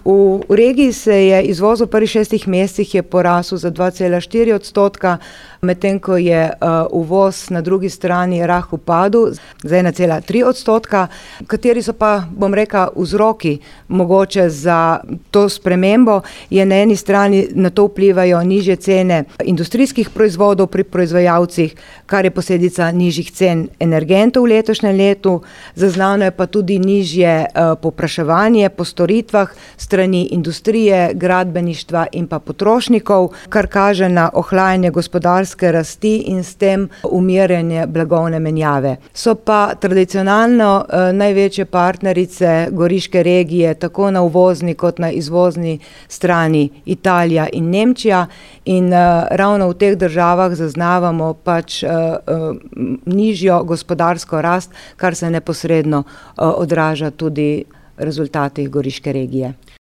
V regiji se je izvoz v prvih 6 mesecih je porasel za 2,4%, medtem ko je uvoz na drugi strani rahlo padel za 1,3%. Kateri so pa, bom rekla, vzroki mogoče za to spremembo, je na eni strani na to vplivajo nižje cene industrijskih proizvodov pri proizvajalcih, kar je posledica nižjih cen energentov v letošnjem letu. Zaznano je pa tudi nižje povpraševanje po storitvah strani industrije, gradbeništva in pa potrošnikov, kar kaže na ohlajanje gospodarske rasti in s tem umirjanje blagovne menjave. So pa tradicionalno največje partnerice goriške regije, tako na uvozni kot na izvozni strani Italija in Nemčija, in ravno v teh državah zaznavamo pač nižjo gospodarsko rast, kar se neposredno odraža tudi v rezultatih goriške regije.